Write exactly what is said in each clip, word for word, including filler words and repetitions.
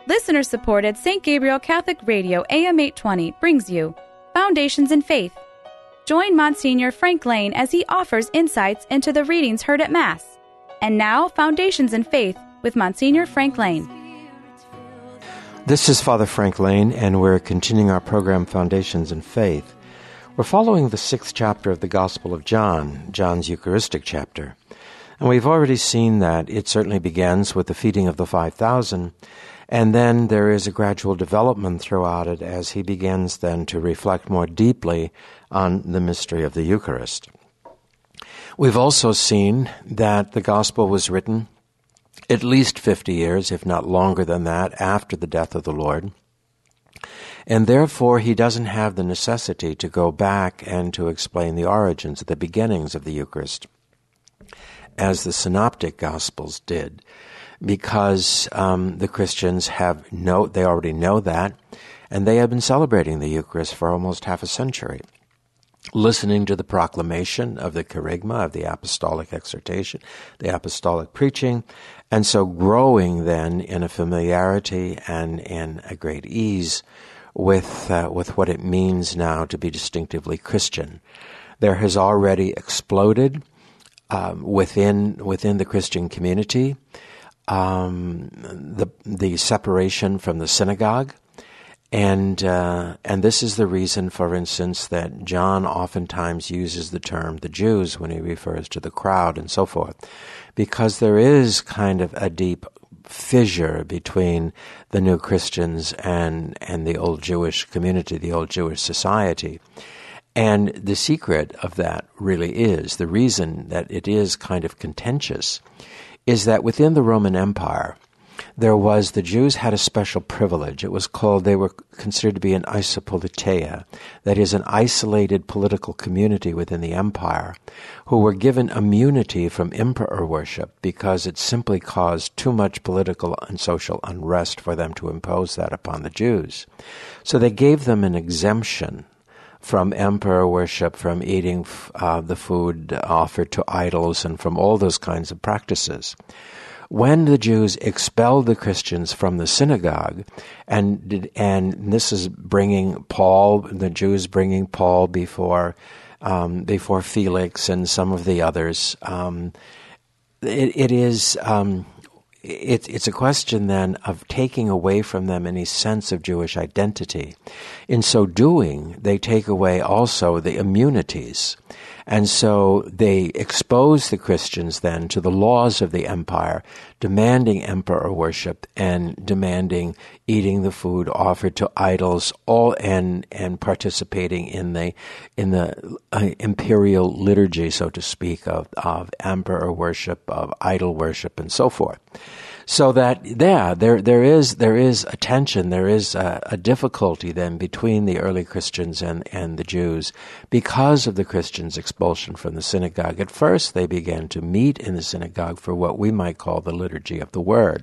Listener-supported Saint Gabriel Catholic Radio A M eight twenty brings you Foundations in Faith. Join Monsignor Frank Lane as he offers insights into the readings heard at Mass. And now, Foundations in Faith with Monsignor Frank Lane. This is Father Frank Lane, and we're continuing our program, Foundations in Faith. We're following the sixth chapter of the Gospel of John, John's Eucharistic chapter. And we've already seen that it certainly begins with the feeding of the five thousand, and then there is a gradual development throughout it as he begins then to reflect more deeply on the mystery of the Eucharist. We've also seen that the Gospel was written at least fifty years, if not longer than that, after the death of the Lord. And therefore, he doesn't have the necessity to go back and to explain the origins, the beginnings of the Eucharist, as the Synoptic Gospels did, because um, the Christians have know they already know that, and they have been celebrating the Eucharist for almost half a century, listening to the proclamation of the kerygma, of the apostolic exhortation, the apostolic preaching, and so growing then in a familiarity and in a great ease with uh, with what it means now to be distinctively Christian. There has already exploded um, within within the Christian community um, the the separation from the synagogue. And uh, and this is the reason, for instance, that John oftentimes uses the term the Jews when he refers to the crowd and so forth, because there is kind of a deep fissure between the new Christians and and the old Jewish community, the old Jewish society. And the secret of that really is, the reason that it is kind of contentious, is that within the Roman Empire, there was, the Jews had a special privilege. It was called, they were considered to be an isopoliteia, that is, an isolated political community within the empire, who were given immunity from emperor worship because it simply caused too much political and social unrest for them to impose that upon the Jews. So they gave them an exemption from emperor worship, from eating uh, the food offered to idols, and from all those kinds of practices. When the Jews expelled the Christians from the synagogue, and did, and this is bringing Paul, the Jews bringing Paul before um, before Felix and some of the others, um, it, it is um, it, it's a question then of taking away from them any sense of Jewish identity. In so doing, they take away also the immunities. And so they expose the Christians then to the laws of the empire, demanding emperor worship and demanding eating the food offered to idols, all and and participating in the in the uh, imperial liturgy, so to speak, of of emperor worship, of idol worship, and so forth. So that, yeah, there there is there is a tension, there is a, a difficulty then between the early Christians and, and the Jews because of the Christians' expulsion from the synagogue. At first, they began to meet in the synagogue for what we might call the liturgy of the Word,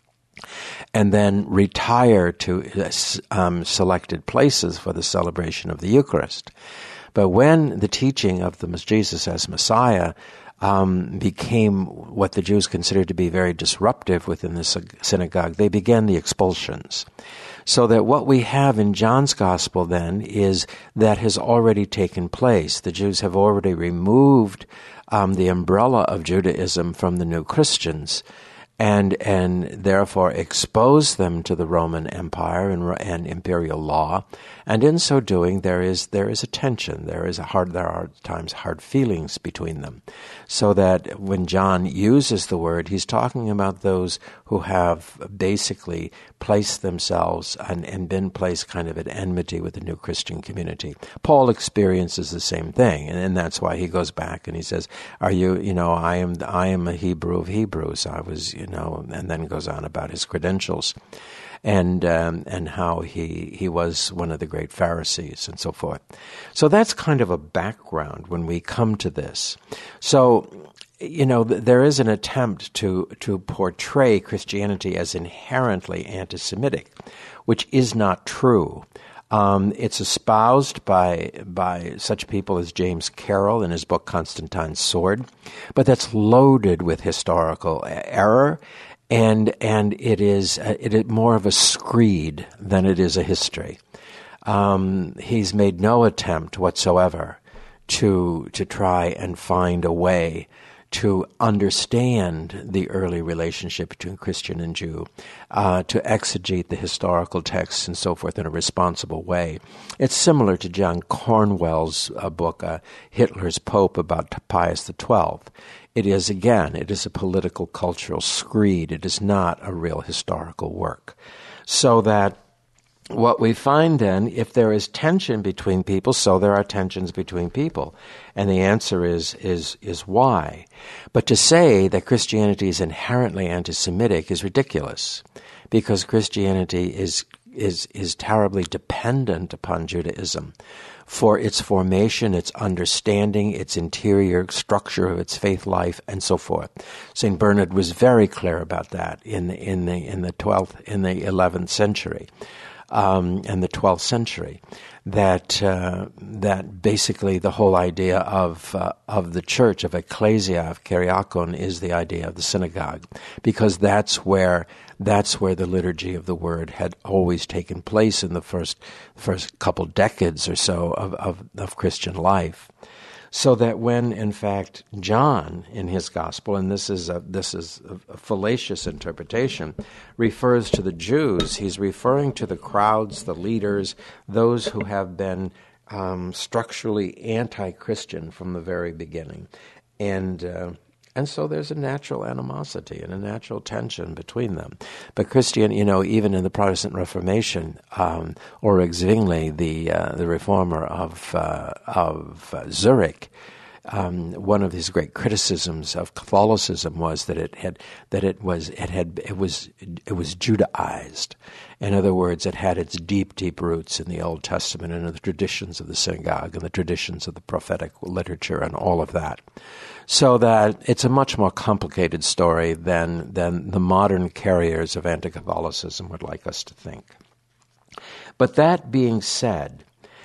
and then retire to um, selected places for the celebration of the Eucharist. But when the teaching of the Jesus as Messiah Um, became what the Jews considered to be very disruptive within the synagogue, they began the expulsions. So that what we have in John's Gospel then is that has already taken place. The Jews have already removed um, the umbrella of Judaism from the new Christians, and and therefore expose them to the Roman Empire and, and imperial law. And in so doing, there is there is a tension. There is a hard. There are at times hard feelings between them. So that when John uses the word, he's talking about those who have basically placed themselves and, and been placed kind of at enmity with the new Christian community. Paul experiences the same thing, and, and that's why he goes back and he says, "Are you? You know, I am. I am a Hebrew of Hebrews. I was, you know," and then goes on about his credentials. And um, and how he he was one of the great Pharisees and so forth. So that's kind of a background when we come to this. So, you know, there is an attempt to to portray Christianity as inherently anti-Semitic, which is not true. Um, it's espoused by by such people as James Carroll in his book Constantine's Sword, but that's loaded with historical error And and it is uh, it is more of a screed than it is a history. Um, he's made no attempt whatsoever to to try and find a way to understand the early relationship between Christian and Jew, uh, to exegete the historical texts and so forth in a responsible way. It's similar to John Cornwell's uh, book, uh, Hitler's Pope, about Pius the twelfth. It is, again, it is a political, cultural screed. It is not a real historical work. So that what we find then, if there is tension between people, so there are tensions between people. And the answer is is is why. But to say that Christianity is inherently anti-Semitic is ridiculous, because Christianity is is is terribly dependent upon Judaism for its formation, its understanding, its interior structure of its faith life, and so forth. Saint Bernard was very clear about that in the in the in the twelfth in the eleventh century. Um, and the twelfth century, that uh, that basically the whole idea of uh, of the church, of ecclesia, of kyriakon, is the idea of the synagogue, because that's where that's where the liturgy of the word had always taken place in the first first couple decades or so of, of, of Christian life. So that when, in fact, John, in his gospel, and this is a, this is a fallacious interpretation, refers to the Jews, he's referring to the crowds, the leaders, those who have been um, structurally anti-Christian from the very beginning. And uh, and so there's a natural animosity and a natural tension between them. But Christian, you know, even in the Protestant Reformation, um, Ulrich Zwingli, the uh, the reformer of uh, of uh, Zurich, um, one of his great criticisms of Catholicism was that it had that it was it had it was it was Judaized. In other words, it had its deep, deep roots in the Old Testament and in the traditions of the synagogue and the traditions of the prophetic literature and all of that. So that it's a much more complicated story than than the modern carriers of anti-Catholicism would like us to think. But that being said,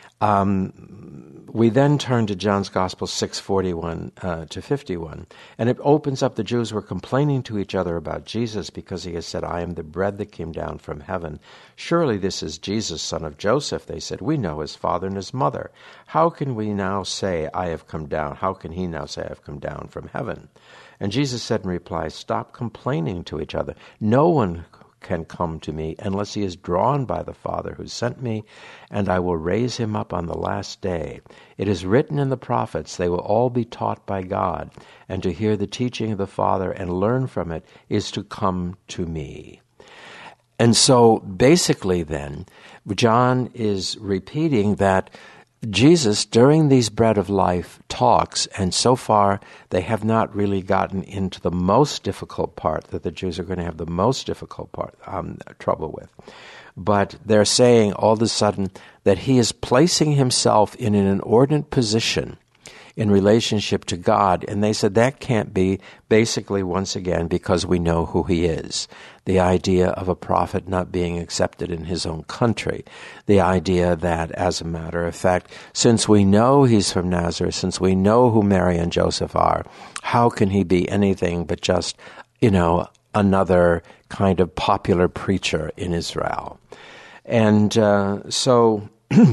um, we then turn to John's Gospel six forty-one uh, to fifty-one, and it opens up. The Jews were complaining to each other about Jesus because he has said, "I am the bread that came down from heaven." "Surely this is Jesus, son of Joseph," they said. "We know his father and his mother. How can we now say, 'I have come down'? How can he now say, 'I have come down from heaven'?" And Jesus said in reply, "Stop complaining to each other. No one can come to me unless he is drawn by the Father who sent me, and I will raise him up on the last day. It is written in the prophets, they will all be taught by God, and to hear the teaching of the Father and learn from it is to come to me." And so basically then, John is repeating that Jesus, during these Bread of Life talks, and so far they have not really gotten into the most difficult part that the Jews are going to have the most difficult part um, trouble with. But they're saying all of a sudden that he is placing himself in an inordinate position in relationship to God, and they said that can't be, basically once again, because we know who he is. The idea of a prophet not being accepted in his own country. The idea that, as a matter of fact, since we know he's from Nazareth, since we know who Mary and Joseph are, how can he be anything but just, you know, another kind of popular preacher in Israel? And uh, so...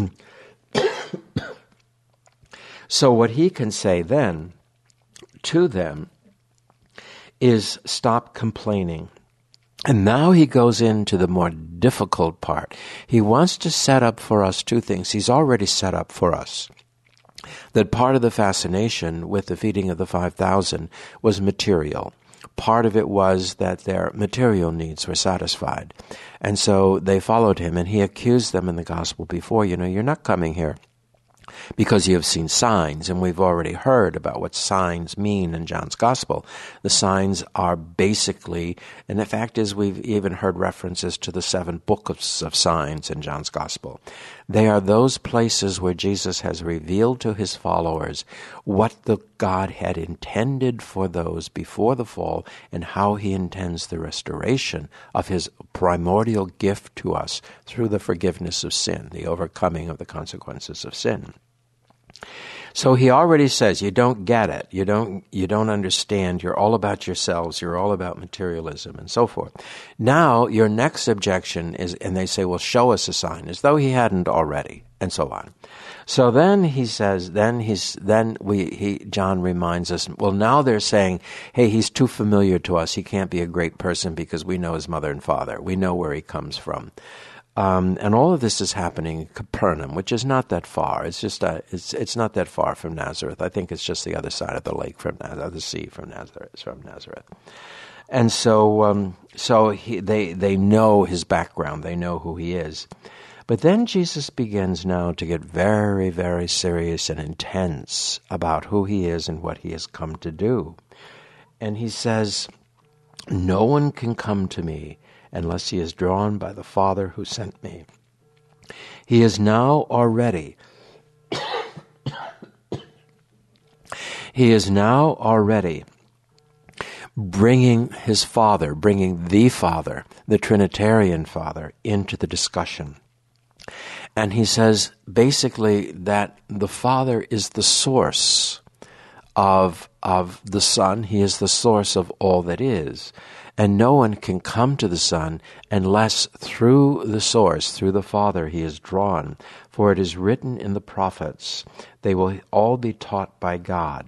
So what he can say then to them is stop complaining. And now he goes into the more difficult part. He wants to set up for us two things. He's already set up for us that part of the fascination with the feeding of the five thousand was material. Part of it was that their material needs were satisfied. And so they followed him, and he accused them in the gospel before, you know, you're not coming here because you have seen signs, and we've already heard about what signs mean in John's Gospel. The signs are basically, and the fact is we've even heard references to the seven books of signs in John's Gospel. They are those places where Jesus has revealed to his followers what the God had intended for those before the fall and how he intends the restoration of his primordial gift to us through the forgiveness of sin, the overcoming of the consequences of sin. So he already says, you don't get it. You don't, you don't understand. You're all about yourselves. You're all about materialism and so forth. Now, your next objection is, and they say, well, show us a sign, as though he hadn't already, and so on. So then he says, then he's, then we, he, John reminds us, well, now they're saying, hey, he's too familiar to us. He can't be a great person because we know his mother and father. We know where he comes from. Um, and all of this is happening in Capernaum, which is not that far. It's just a, it's it's not that far from Nazareth. I think it's just the other side of the lake from Nazareth, the sea from Nazareth. From Nazareth, and so um, so he, they they know his background. They know who he is. But then Jesus begins now to get very, very serious and intense about who he is and what he has come to do, and he says, "No one can come to me unless he is drawn by the Father who sent me. He is now already, he is now already bringing his Father, bringing the Father, the Trinitarian Father, into the discussion. And he says basically that the Father is the source of, of the Son. He is the source of all that is. And no one can come to the Son unless through the source, through the Father, he is drawn. For it is written in the prophets, they will all be taught by God.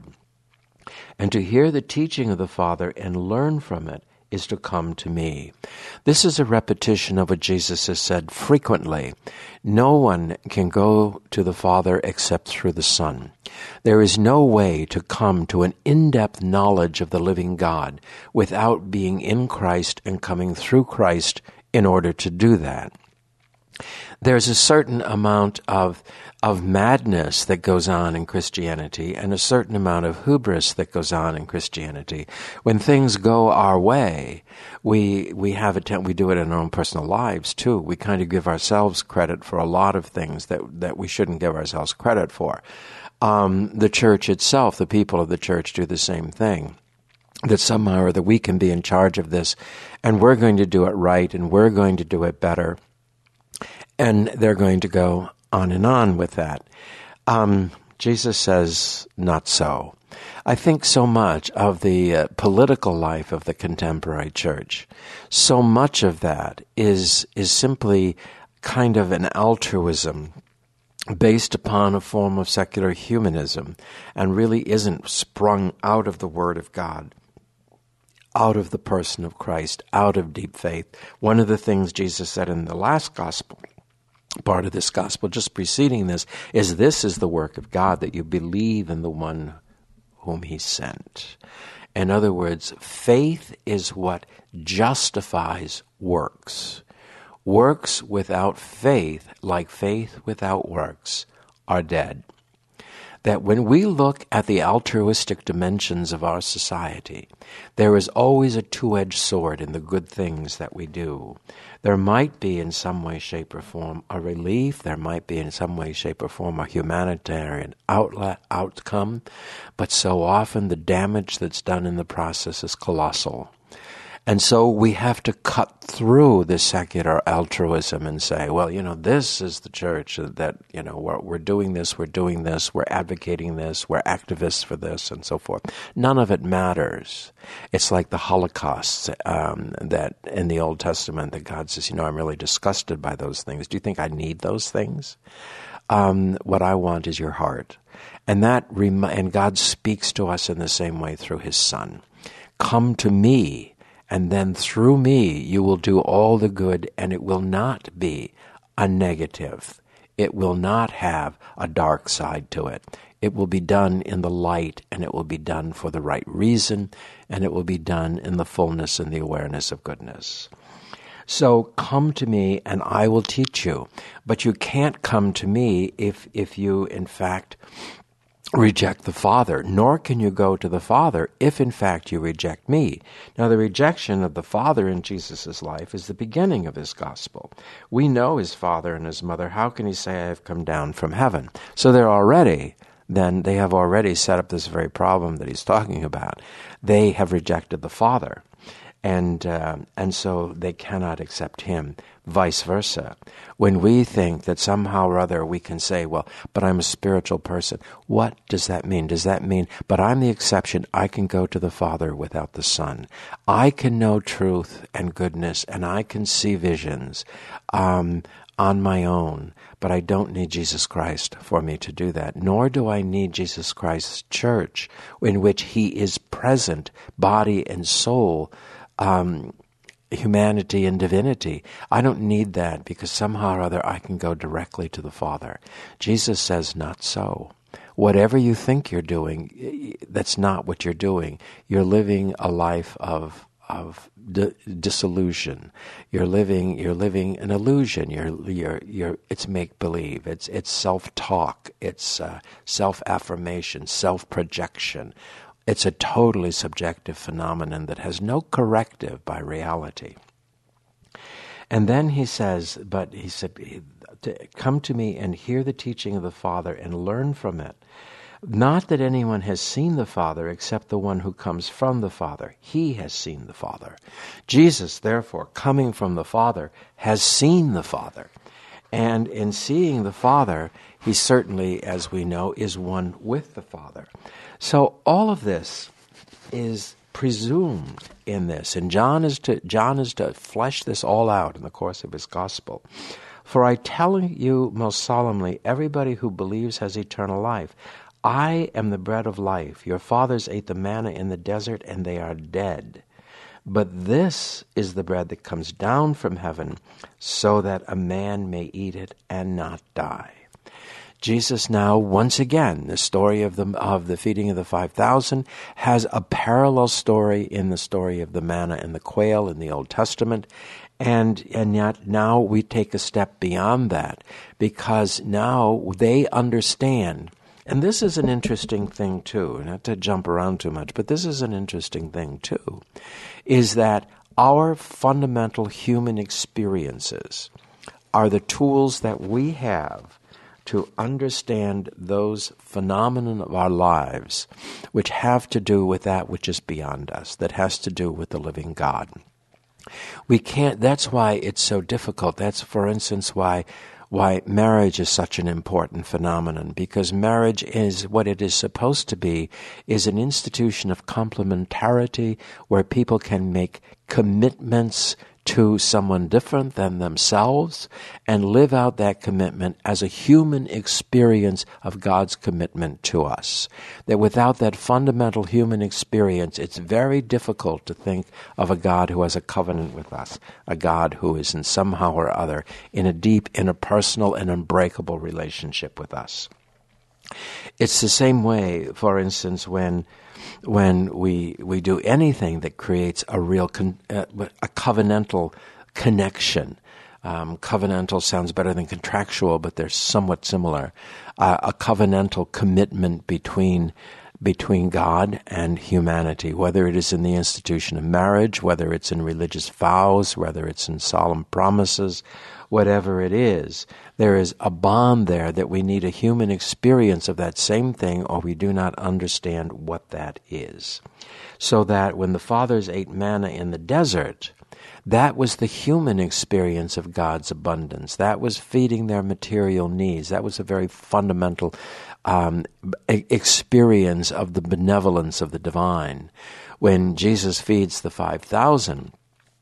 And to hear the teaching of the Father and learn from it is to come to me." This is a repetition of what Jesus has said frequently. No one can go to the Father except through the Son. There is no way to come to an in-depth knowledge of the living God without being in Christ and coming through Christ in order to do that. There's a certain amount of of madness that goes on in Christianity and a certain amount of hubris that goes on in Christianity. When things go our way, we we have a ten- we do it in our own personal lives too. We kind of give ourselves credit for a lot of things that that we shouldn't give ourselves credit for. Um, the church itself, the people of the church, do the same thing. That somehow or other we can be in charge of this, and we're going to do it right, and we're going to do it better, and they're going to go on and on with that. Um, Jesus says, not so. I think so much of the uh, political life of the contemporary church, so much of that is is simply kind of an altruism based upon a form of secular humanism, and really isn't sprung out of the Word of God, out of the person of Christ, out of deep faith. One of the things Jesus said in the last gospel, part of this gospel, just preceding this, is this is the work of God, that you believe in the one whom he sent. In other words, faith is what justifies works. Works without faith, like faith without works, are dead. That when we look at the altruistic dimensions of our society, there is always a two-edged sword in the good things that we do. There might be in some way, shape, or form a relief. There might be in some way, shape, or form a humanitarian outlet, outcome. But so often the damage that's done in the process is colossal. And so we have to cut through the secular altruism and say, well, you know, this is the church that, you know, we're, we're doing this, we're doing this, we're advocating this, we're activists for this, and so forth. None of it matters. It's like the Holocaust um, that in the Old Testament that God says, you know, I'm really disgusted by those things. Do you think I need those things? Um, what I want is your heart. And that rem- and God speaks to us in the same way through his Son. Come to me, and then through me you will do all the good, and it will not be a negative. It will not have a dark side to it. It will be done in the light, and it will be done for the right reason, and it will be done in the fullness and the awareness of goodness. So come to me, and I will teach you. But you can't come to me if if you, in fact, reject the Father, nor can you go to the Father if, in fact, you reject me. Now, the rejection of the Father in Jesus' life is the beginning of his gospel. We know his father and his mother. How can he say, I have come down from heaven? So they're already, then they have already set up this very problem that he's talking about. They have rejected the Father. And uh, and so they cannot accept him. Vice versa. When we think that somehow or other we can say, well, but I'm a spiritual person. What does that mean? Does that mean, but I'm the exception. I can go to the Father without the Son. I can know truth and goodness, and I can see visions um, on my own, but I don't need Jesus Christ for me to do that. Nor do I need Jesus Christ's church, in which he is present, body and soul, um, humanity and divinity. I don't need that, because somehow or other I can go directly to the Father. Jesus says not so. Whatever you think you're doing, that's not what you're doing. You're living a life of of di- disillusion. You're living you're living an illusion. You're you're you're it's make believe. It's it's self-talk. It's uh, self-affirmation, self-projection. It's a totally subjective phenomenon that has no corrective by reality. And then he says, but he said, come to me and hear the teaching of the Father and learn from it. Not that anyone has seen the Father except the one who comes from the Father. He has seen the Father. Jesus, therefore, coming from the Father, has seen the Father. And in seeing the Father, he certainly, as we know, is one with the Father. So all of this is presumed in this, and John is to John is to flesh this all out in the course of his gospel. For I tell you most solemnly, everybody who believes has eternal life. I am the bread of life. Your fathers ate the manna in the desert, and they are dead. But this is the bread that comes down from heaven, so that a man may eat it and not die. Jesus now, once again, the story of the of the feeding of the five thousand has a parallel story in the story of the manna and the quail in the Old Testament. And and yet now we take a step beyond that, because now they understand. And this is an interesting thing too, not to jump around too much, but this is an interesting thing too, is that our fundamental human experiences are the tools that we have to understand those phenomena of our lives which have to do with that which is beyond us, that has to do with the living God. We can't, that's why it's so difficult. That's, for instance, why why marriage is such an important phenomenon, because marriage is what it is supposed to be, is an institution of complementarity where people can make commitments to someone different than themselves and live out that commitment as a human experience of God's commitment to us. That without that fundamental human experience, it's very difficult to think of a God who has a covenant with us, a God who is in somehow or other in a deep, interpersonal and unbreakable relationship with us. It's the same way, for instance, when when we we do anything that creates a real con, uh, a covenantal connection. Um, covenantal sounds better than contractual, but they're somewhat similar. Uh, a covenantal commitment between between God and humanity, whether it is in the institution of marriage, whether it's in religious vows, whether it's in solemn promises, whatever it is, there is a bond there that we need a human experience of that same thing, or we do not understand what that is. So that when the fathers ate manna in the desert, that was the human experience of God's abundance. That was feeding their material needs. That was a very fundamental um, experience of the benevolence of the divine. When Jesus feeds the five thousand,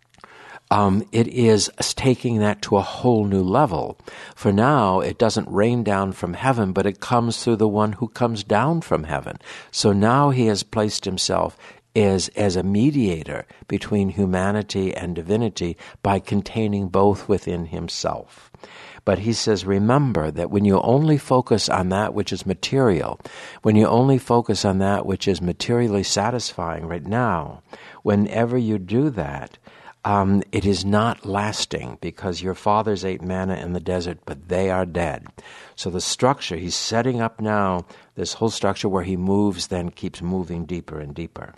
Um, it is taking that to a whole new level. For now, it doesn't rain down from heaven, but it comes through the one who comes down from heaven. So now he has placed himself as, as a mediator between humanity and divinity by containing both within himself. But he says, remember that when you only focus on that which is material, when you only focus on that which is materially satisfying right now, whenever you do that, Um, it is not lasting, because your fathers ate manna in the desert, but they are dead. So the structure, he's setting up now this whole structure where he moves, then keeps moving deeper and deeper.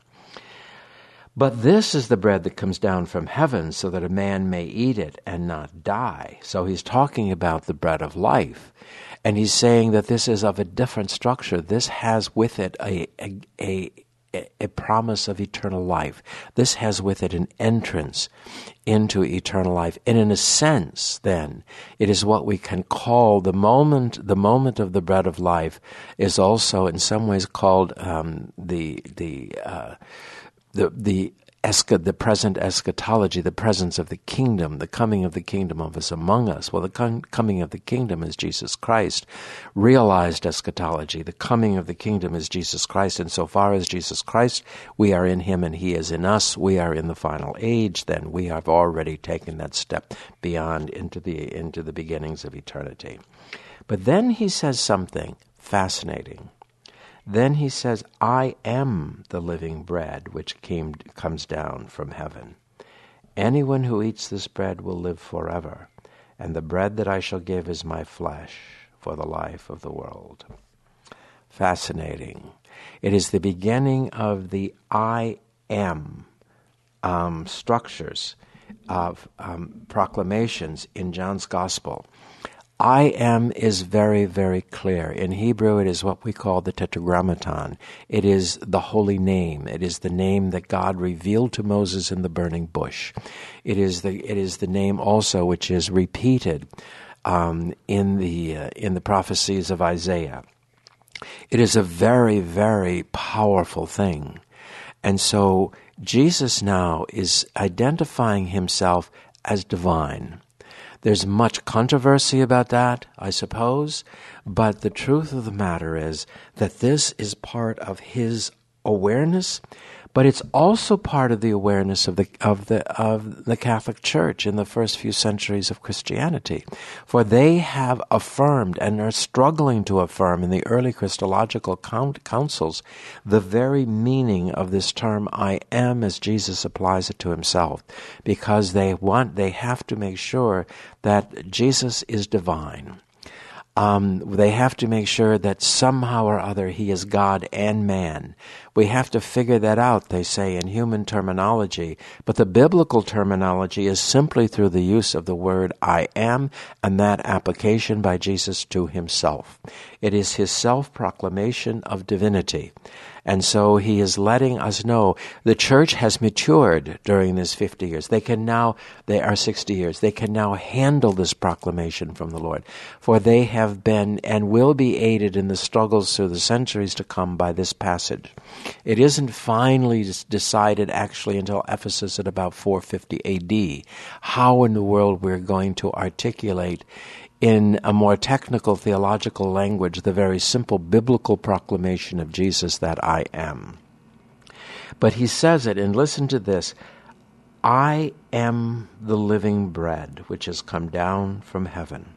But this is the bread that comes down from heaven, so that a man may eat it and not die. So he's talking about the bread of life. And he's saying that this is of a different structure. This has with it a, a, a a, a promise of eternal life. This has with it an entrance into eternal life. And in a sense, then, it is what we can call the moment, the moment of the bread of life is also in some ways called um, the, the, uh, the, the, Esca, the present eschatology, the presence of the kingdom, the coming of the kingdom of us among us. Well, the com- coming of the kingdom is Jesus Christ. Realized eschatology, the coming of the kingdom is Jesus Christ. And so far as Jesus Christ, we are in him and he is in us. We are in the final age. Then we have already taken that step beyond into the into the beginnings of eternity. But then he says something fascinating. Then he says, I am the living bread which came, comes down from heaven. Anyone who eats this bread will live forever, and the bread that I shall give is my flesh for the life of the world. Fascinating. It is the beginning of the I am um, structures of um, proclamations in John's Gospel. I am is very, very clear. In Hebrew, it is what we call the tetragrammaton. It is the holy name. It is the name that God revealed to Moses in the burning bush. It is the it is the name also which is repeated um, in the uh, in the prophecies of Isaiah. It is a very, very powerful thing, and so Jesus now is identifying himself as divine. There's much controversy about that, I suppose, but the truth of the matter is that this is part of his awareness, but it's also part of the awareness of the of the of the Catholic Church in the first few centuries of Christianity. For they have affirmed and are struggling to affirm in the early Christological councils the very meaning of this term I am as Jesus applies it to himself, because they want they have to make sure that Jesus is divine. Um, they have to make sure that somehow or other he is God and man. We have to figure that out, they say, in human terminology. But the biblical terminology is simply through the use of the word I am and that application by Jesus to himself. It is his self-proclamation of divinity. And so he is letting us know the church has matured during this fifty years. They can now, they are sixty years. They can now handle this proclamation from the Lord. For they have been and will be aided in the struggles through the centuries to come by this passage. It isn't finally decided actually until Ephesus at about four fifty A D how in the world we're going to articulate in a more technical theological language the very simple biblical proclamation of Jesus that I am. But he says it, and listen to this, I am the living bread which has come down from heaven.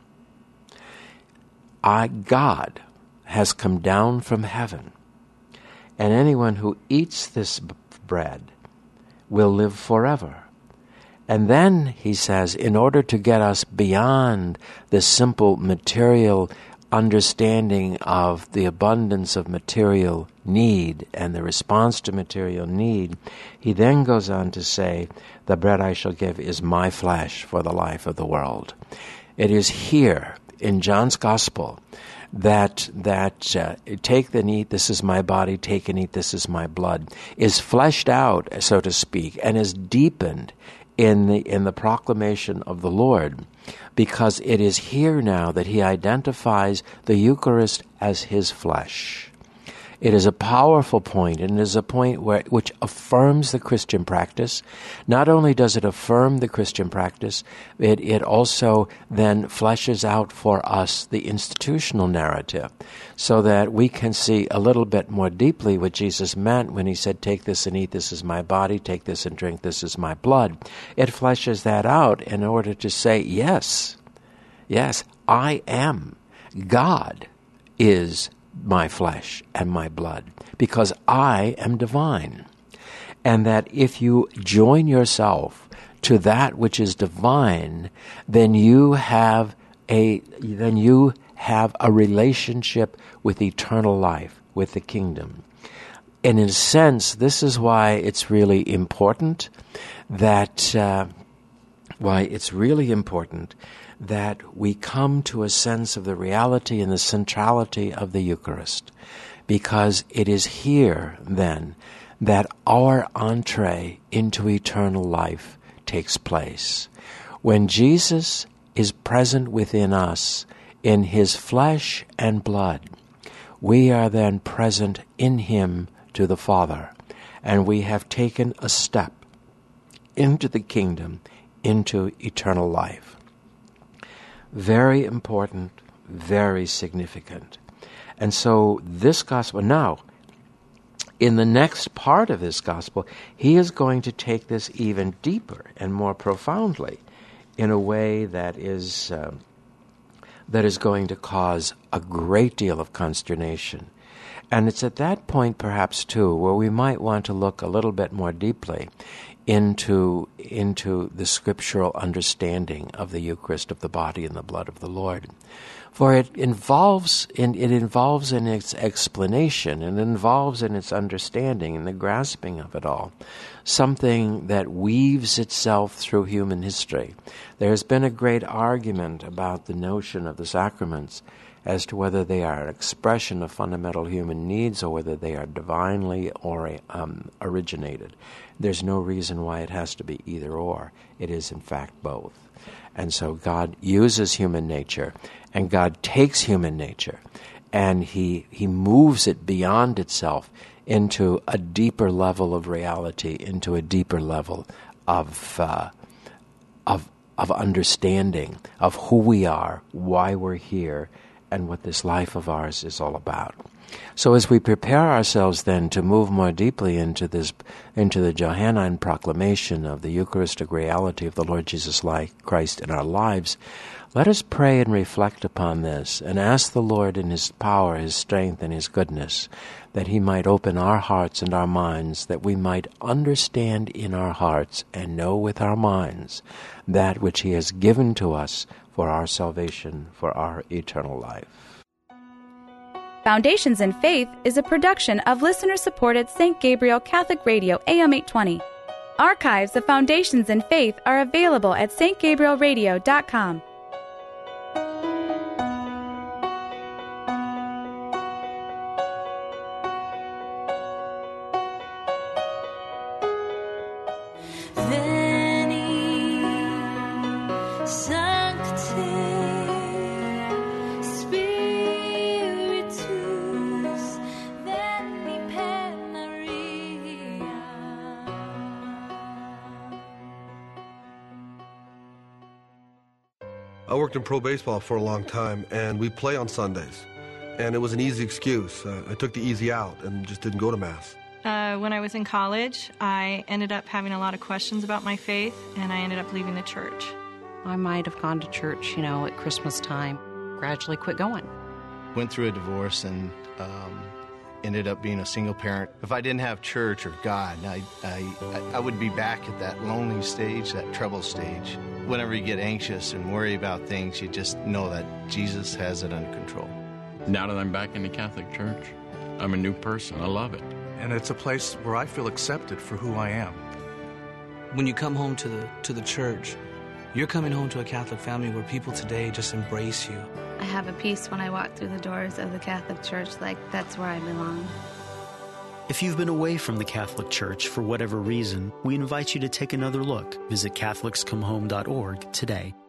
I, God, has come down from heaven, and anyone who eats this b- bread will live forever. And then, he says, in order to get us beyond the simple material understanding of the abundance of material need and the response to material need, he then goes on to say, the bread I shall give is my flesh for the life of the world. It is here in John's Gospel that that uh, take and eat, this is my body, take and eat, this is my blood, is fleshed out, so to speak, and is deepened in the in the proclamation of the Lord, because it is here now that he identifies the Eucharist as his flesh. It is a powerful point, and it is a point where which affirms the Christian practice. Not only does it affirm the Christian practice, it, it also then fleshes out for us the institutional narrative, so that we can see a little bit more deeply what Jesus meant when he said, take this and eat, this is my body, take this and drink, this is my blood. It fleshes that out in order to say, yes, yes, I am. God is my flesh and my blood, because I am divine. And that if you join yourself to that which is divine, then you have a then you have a relationship with eternal life, with the kingdom. And in a sense, this is why it's really important that uh, why it's really important that we come to a sense of the reality and the centrality of the Eucharist, because it is here, then, that our entree into eternal life takes place. When Jesus is present within us in his flesh and blood, we are then present in him to the Father, and we have taken a step into the kingdom, into eternal life. Very important, very significant. And so this gospel, now, in the next part of this gospel, he is going to take this even deeper and more profoundly in a way that is uh, that is going to cause a great deal of consternation. And it's at that point, perhaps, too, where we might want to look a little bit more deeply into into the scriptural understanding of the Eucharist, of the body and the blood of the Lord. For it involves in it involves in its explanation, and involves in its understanding and the grasping of it all, something that weaves itself through human history. There has been a great argument about the notion of the sacraments as to whether they are an expression of fundamental human needs or whether they are divinely or um, originated. There's no reason why it has to be either or. It is, in fact, both. And so God uses human nature, and God takes human nature, and he he moves it beyond itself into a deeper level of reality, into a deeper level of uh, of of understanding of who we are, why we're here, and what this life of ours is all about. So as we prepare ourselves then to move more deeply into this, into the Johannine proclamation of the Eucharistic reality of the Lord Jesus Christ in our lives, let us pray and reflect upon this and ask the Lord in his power, his strength, and his goodness that he might open our hearts and our minds, that we might understand in our hearts and know with our minds that which he has given to us for our salvation, for our eternal life. Foundations in Faith is a production of listener-supported Saint Gabriel Catholic Radio A M eight twenty. Archives of Foundations in Faith are available at s t gabriel radio dot com. I worked in pro baseball for a long time, and we play on Sundays. And it was an easy excuse. Uh, I took the easy out and just didn't go to Mass. Uh, when I was in college, I ended up having a lot of questions about my faith, and I ended up leaving the church. I might have gone to church, you know, at Christmas time, gradually quit going. Went through a divorce and um, ended up being a single parent. If I didn't have church or God, I, I, I would be back at that lonely stage, that trouble stage. Whenever you get anxious and worry about things, you just know that Jesus has it under control. Now that I'm back in the Catholic Church, I'm a new person. I love it. And it's a place where I feel accepted for who I am. When you come home to the to the church, you're coming home to a Catholic family where people today just embrace you. I have a peace when I walk through the doors of the Catholic Church, like that's where I belong. If you've been away from the Catholic Church for whatever reason, we invite you to take another look. Visit Catholics Come Home dot org today.